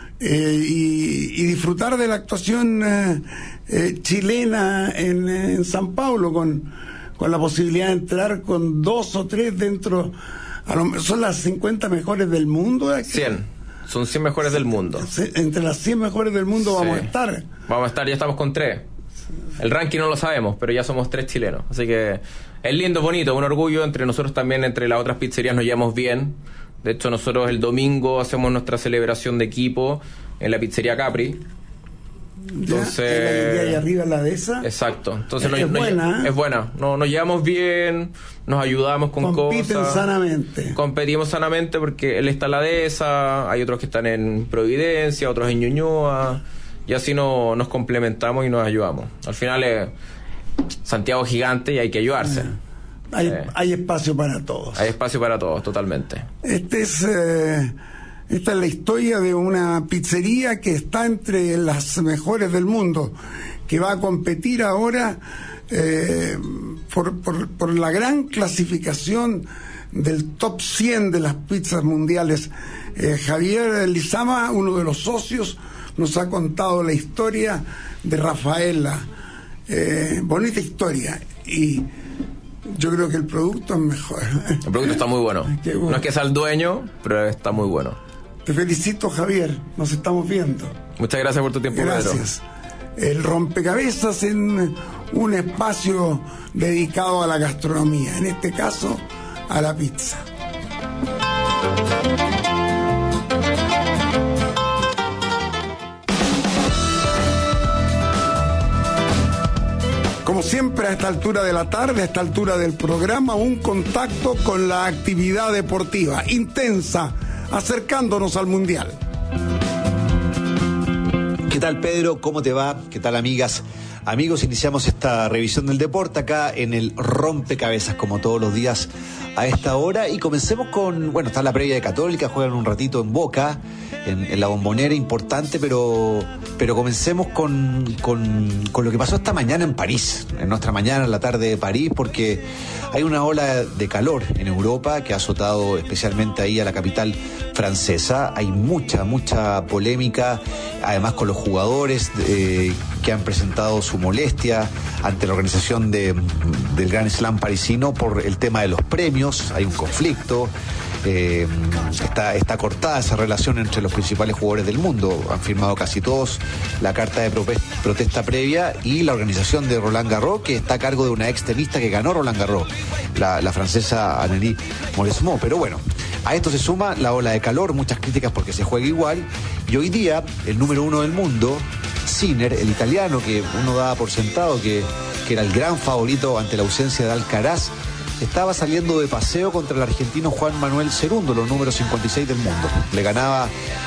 eh, y, y disfrutar de la actuación eh, eh, chilena en, en San Paulo con, con la posibilidad de entrar con dos o tres dentro... A lo, ¿son las cincuenta mejores del mundo? ¿Eh? cien. Son cien mejores del mundo. Entre las cien mejores del mundo sí. vamos a estar. Vamos a estar, ya estamos con tres. El ranking no lo sabemos, pero ya somos tres chilenos. Así que es lindo, bonito, un orgullo. Entre nosotros también, entre las otras pizzerías nos llevamos bien. De hecho, nosotros el domingo hacemos nuestra celebración de equipo en la pizzería Capri. Entonces, ya, ahí arriba la de esa. Exacto. Entonces es, nos, es buena. Nos, es buena. No, nos llevamos bien, nos ayudamos con Compiten cosas. Compiten sanamente. Competimos sanamente porque él está en la dehesa, hay otros que están en Providencia, otros en Ñuñoa, y así no, nos complementamos y nos ayudamos. Al final es Santiago gigante y hay que ayudarse. Hay, eh, hay espacio para todos. Hay espacio para todos, totalmente. Este es... Eh... Esta es la historia de una pizzería que está entre las mejores del mundo, que va a competir ahora eh, por, por, por la gran clasificación del top cien de las pizzas mundiales Eh, Javier Lizama, uno de los socios, nos ha contado la historia de Rafaela. Eh, bonita historia. Y yo creo que el producto es mejor. El producto está muy bueno. bueno. No es que sea el dueño, pero está muy bueno. Te felicito, Javier. Nos estamos viendo. Muchas gracias por tu tiempo, Gracias. Pedro. El rompecabezas en un espacio dedicado a la gastronomía, en este caso a la pizza. Como siempre, a esta altura de la tarde, a esta altura del programa, un contacto con la actividad deportiva intensa, acercándonos al Mundial. ¿Qué tal, Pedro? ¿Cómo te va? ¿Qué tal, amigas? Amigos, iniciamos esta revisión del deporte acá en el Rompecabezas, como todos los días a esta hora. Y comencemos con, bueno, está la previa de Católica, juegan un ratito en Boca, en, en la Bombonera, importante, pero pero comencemos con, con, con lo que pasó esta mañana en París, en nuestra mañana, en la tarde de París, porque hay una ola de calor en Europa que ha azotado especialmente ahí a la capital francesa. Hay mucha, mucha polémica, además con los jugadores eh, que han presentado su molestia ante la organización de, del Grand Slam parisino por el tema de los premios. Hay un conflicto, eh, está, está cortada esa relación entre los principales jugadores del mundo. Han firmado casi todos la carta de protesta previa, y la organización de Roland Garros, que está a cargo de una ex tenista que ganó Roland Garros, la, la francesa Anneli Mauresmo. Pero bueno, a esto se suma la ola de calor, muchas críticas porque se juega igual, y hoy día el número uno del mundo, Sinner, el italiano, que uno daba por sentado que, que era el gran favorito ante la ausencia de Alcaraz, estaba saliendo de paseo contra el argentino Juan Manuel Cerúndolo, número cincuenta y seis del mundo. Le ganaba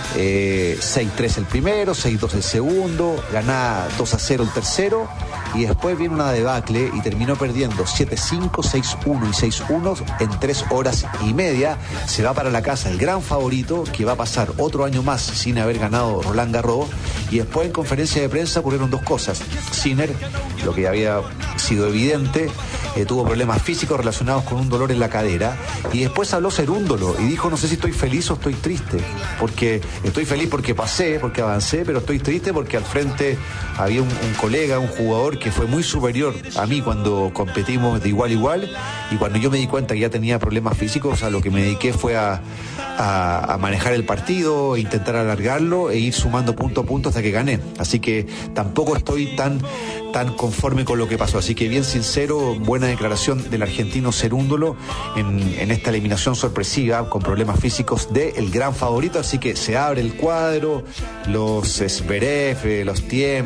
eh, seis tres el primero, seis dos el segundo, ganaba dos a cero el tercero, y después viene una debacle y terminó perdiendo siete cinco, seis uno y seis uno en tres horas y media. Se va para la casa el gran favorito, que va a pasar otro año más sin haber ganado Roland Garros. Y después, en conferencia de prensa, ocurrieron dos cosas. Sinner, lo que había sido evidente, eh, tuvo problemas físicos relacionados con un dolor en la cadera, y después habló Cerúndolo y dijo: no sé si estoy feliz o estoy triste, porque estoy feliz porque pasé, porque avancé, pero estoy triste porque al frente había un, un colega, un jugador que fue muy superior a mí cuando competimos de igual a igual, y cuando yo me di cuenta que ya tenía problemas físicos, a lo que me dediqué fue a, a, a manejar el partido, intentar alargarlo e ir sumando punto a punto hasta que gané. Así que tampoco estoy tan tan conforme con lo que pasó. Así que bien sincero, buena declaración del argentino Cerúndolo en, en esta eliminación sorpresiva con problemas físicos del gran favorito. Así que se abre el cuadro, los Zverev, los Thiem,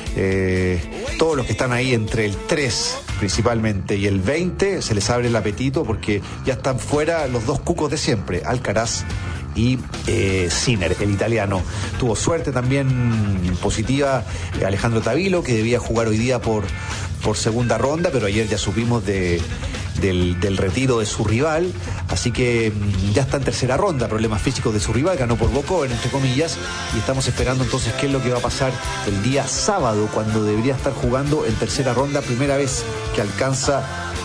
eh, todos los que están ahí entre el tres principalmente y el veinte, se les abre el apetito porque ya están fuera los dos cucos de siempre, Alcaraz y eh, Sinner, el italiano. Tuvo suerte también positiva eh, Alejandro Tavilo, que debía jugar hoy día por, por segunda ronda, pero ayer ya supimos de, del, del retiro de su rival, así que mm, ya está en tercera ronda. Problemas físicos de su rival, ganó por Bocoven, entre comillas, y estamos esperando entonces qué es lo que va a pasar el día sábado, cuando debería estar jugando en tercera ronda, primera vez que alcanza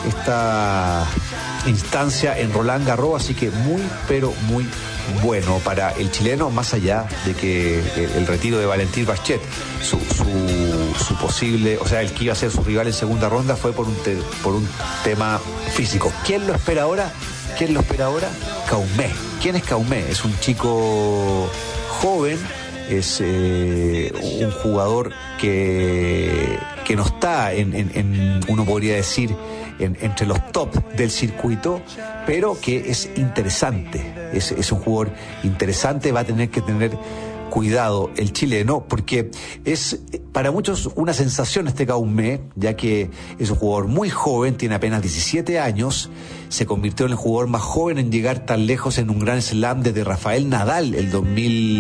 esta instancia en Roland Garros. Así que muy, pero muy bueno para el chileno, más allá de que el, el retiro de Valentín Bachet, su, su, su posible, o sea, el que iba a ser su rival en segunda ronda, fue por un, te, por un tema físico. ¿Quién lo espera ahora? ¿Quién lo espera ahora? Caumé. ¿Quién es Caumé? Es un chico joven, es eh, un jugador que, que no está en, en, en, uno podría decir, En, entre los top del circuito, pero que es interesante, es, es un jugador interesante. Va a tener que tener cuidado el chileno, porque es para muchos una sensación este Caumé, ya que es un jugador muy joven, tiene apenas diecisiete años, se convirtió en el jugador más joven en llegar tan lejos en un Grand Slam desde Rafael Nadal el dos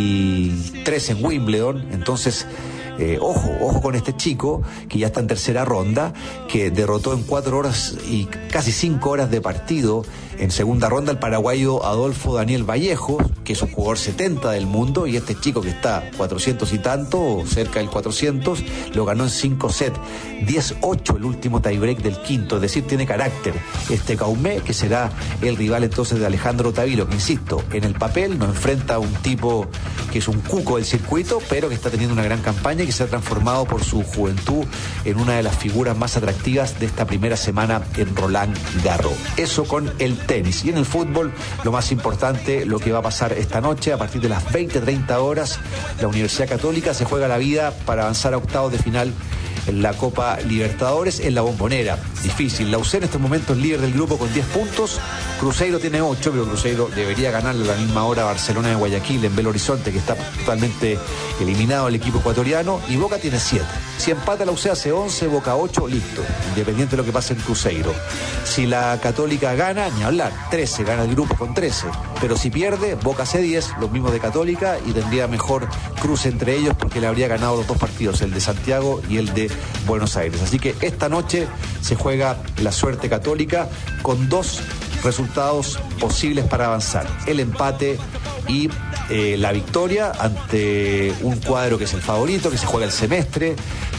mil trece en Wimbledon. Entonces Eh, ojo, ojo con este chico que ya está en tercera ronda, que derrotó en cuatro horas y casi cinco horas de partido En segunda ronda el paraguayo Adolfo Daniel Vallejo, que es un jugador setenta del mundo, y este chico que está cuatrocientos y tanto, o cerca del cuatrocientos, lo ganó en cinco sets, diez ocho el último tiebreak del quinto, es decir, tiene carácter. Este Caumé, que será el rival entonces de Alejandro Tavilo, que insisto, en el papel nos enfrenta a un tipo que es un cuco del circuito, pero que está teniendo una gran campaña y que se ha transformado por su juventud en una de las figuras más atractivas de esta primera semana en Roland Garros. Eso con el tenis. Y en el fútbol, lo más importante, lo que va a pasar esta noche, a partir de las veinte treinta horas, la Universidad Católica se juega la vida para avanzar a octavos de final en la Copa Libertadores en la Bombonera. Difícil. La U C en estos momentos líder del grupo con diez puntos. Cruzeiro tiene ocho, pero Cruzeiro debería ganarle a la misma hora a Barcelona de Guayaquil en Belo Horizonte, que está totalmente eliminado el equipo ecuatoriano. Y Boca tiene siete. Si empata la U C hace once, Boca ocho, listo. Independiente de lo que pase en Cruzeiro. Si la Católica gana, ni hablar. trece, gana el grupo con trece. Pero si pierde, Boca hace diez, los mismos de Católica, y tendría mejor cruce entre ellos porque le habría ganado los dos partidos, el de Santiago y el de Buenos Aires. Así que esta noche se juega la suerte católica con dos resultados posibles para avanzar: el empate y eh, la victoria ante un cuadro que es el favorito, que se juega el semestre,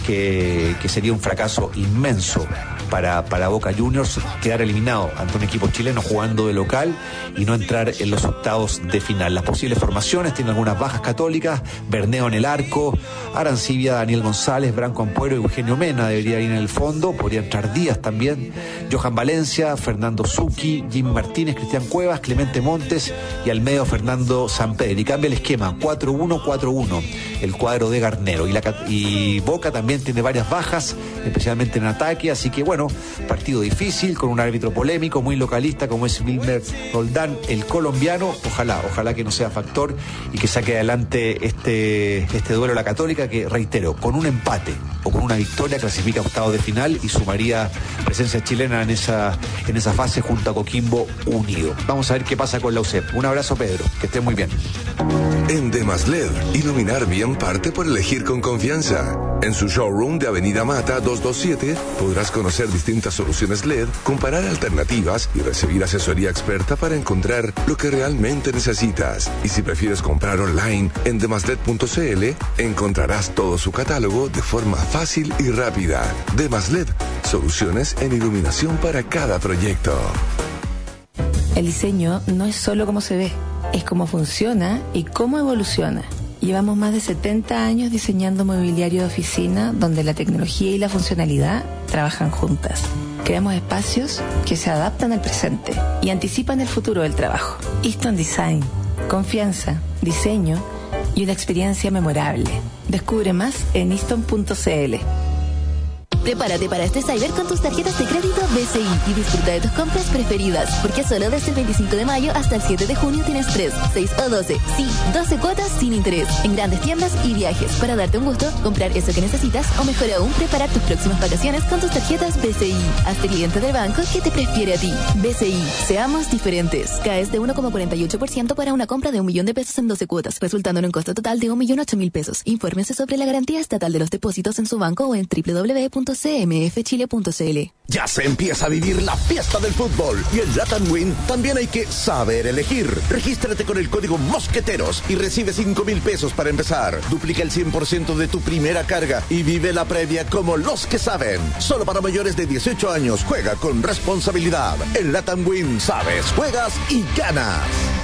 que, que sería un fracaso inmenso para, para Boca Juniors quedar eliminado ante un equipo chileno jugando de local y no entrar en los octavos de final. Las posibles formaciones tienen algunas bajas católicas: Berneo en el arco, Arancibia, Daniel González, Branco Ampuero y Eugenio Mena debería ir en el fondo, podría entrar Díaz también, Johan Valencia, Fernando Zucchi, Jimmy Martínez, Cristian Cuevas, Clemente Montes y al medio Fernando Sampedri. Y cambia el esquema, cuatro uno cuatro uno, el cuadro de Garnero. Y, la, y Boca también tiene varias bajas, especialmente en ataque, así que bueno, partido difícil, con un árbitro polémico, muy localista como es Wilmer Roldán, el colombiano. Ojalá, ojalá que no sea factor y que saque adelante este, este duelo la Católica, que reitero, con un empate o con una victoria clasifica a octavos de final y sumaría presencia chilena en esa, en esa fase junto a Coquimbo Unido. Vamos a ver qué pasa con la U C E P. Un abrazo, Pedro, que esté muy bien. En Demas L E D, iluminar bien parte por elegir con confianza. En su showroom de Avenida Mata doscientos veintisiete podrás conocer distintas soluciones L E D, comparar alternativas y recibir asesoría experta para encontrar lo que realmente necesitas. Y si prefieres comprar online en demaslet punto cl, encontrarás todo su catálogo de forma fácil y rápida. Demas L E D, soluciones en iluminación para cada proyecto. El diseño no es solo cómo se ve, es cómo funciona y cómo evoluciona. Llevamos más de setenta años diseñando mobiliario de oficina donde la tecnología y la funcionalidad trabajan juntas. Creamos espacios que se adaptan al presente y anticipan el futuro del trabajo. Easton Design, confianza, diseño y una experiencia memorable. Descubre más en easton punto cl. Prepárate para este Cyber con tus tarjetas de crédito B C I y disfruta de tus compras preferidas, porque solo desde el veinticinco de mayo hasta el siete de junio tienes tres, seis o doce, sí, doce cuotas sin interés en grandes tiendas y viajes para darte un gusto, comprar eso que necesitas o mejor aún, preparar tus próximas vacaciones con tus tarjetas B C I. Hazte cliente del banco que te prefiere a ti. B C I, seamos diferentes. Caes de uno coma cuarenta y ocho por ciento para una compra de un millón de pesos en doce cuotas, resultando en un costo total de un millón ocho mil pesos. Infórmese sobre la garantía estatal de los depósitos en su banco o en doble u doble u doble u punto c m f chile punto c l. Ya se empieza a vivir la fiesta del fútbol y en Latam Win también hay que saber elegir. Regístrate con el código Mosqueteros y recibe cinco mil pesos para empezar. Duplica el cien por ciento de tu primera carga y vive la previa como los que saben. Solo para mayores de dieciocho años. Juega con responsabilidad. En Latam Win sabes, juegas y ganas.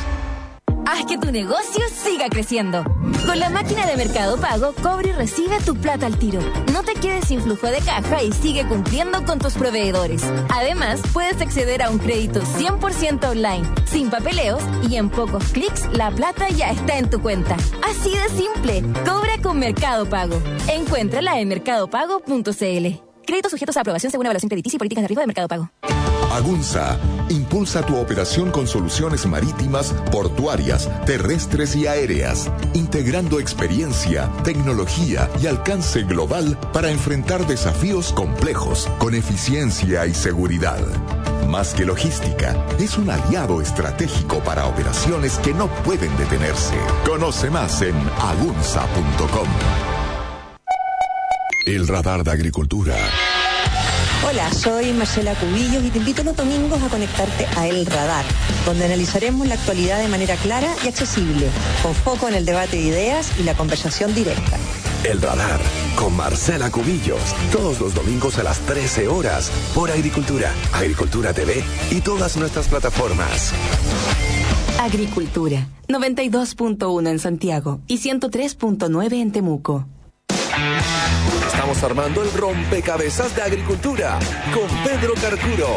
Haz que tu negocio siga creciendo. Con la máquina de Mercado Pago, cobra y recibe tu plata al tiro. No te quedes sin flujo de caja y sigue cumpliendo con tus proveedores. Además, puedes acceder a un crédito cien por ciento online, sin papeleos y en pocos clics la plata ya está en tu cuenta. Así de simple. Cobra con Mercado Pago. Encuéntrala en mercado pago punto c l. Créditos sujetos a aprobación según evaluación crediticia y políticas de riesgo de Mercado Pago. Agunza impulsa tu operación con soluciones marítimas, portuarias, terrestres y aéreas, integrando experiencia, tecnología y alcance global para enfrentar desafíos complejos con eficiencia y seguridad. Más que logística, es un aliado estratégico para operaciones que no pueden detenerse. Conoce más en agunza punto com. El radar de agricultura Hola, soy Marcela Cubillos y te invito los domingos a conectarte a El Radar, donde analizaremos la actualidad de manera clara y accesible, con foco en el debate de ideas y la conversación directa. El Radar, con Marcela Cubillos, todos los domingos a las trece horas, por Agricultura, Agricultura T V y todas nuestras plataformas. Agricultura, noventa y dos punto uno en Santiago y ciento tres punto nueve en Temuco. Estamos armando el rompecabezas de Agricultura con Pedro Carcuro.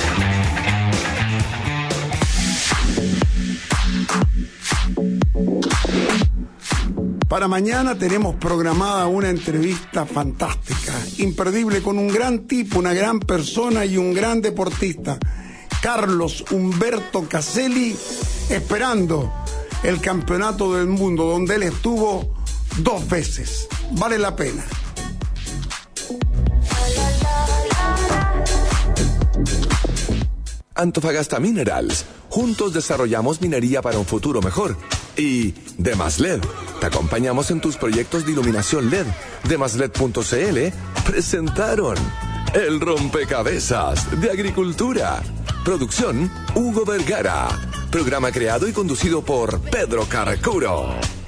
Para mañana tenemos programada una entrevista fantástica, imperdible, con un gran tipo, una gran persona y un gran deportista, Carlos Humberto Caselli, esperando el campeonato del mundo, donde él estuvo dos veces. Vale la pena. Antofagasta Minerals. Juntos desarrollamos minería para un futuro mejor. Y Demaslet. Te acompañamos en tus proyectos de iluminación L E D. Demaslet punto c l presentaron el rompecabezas de Agricultura. Producción Hugo Vergara. Programa creado y conducido por Pedro Carcuro.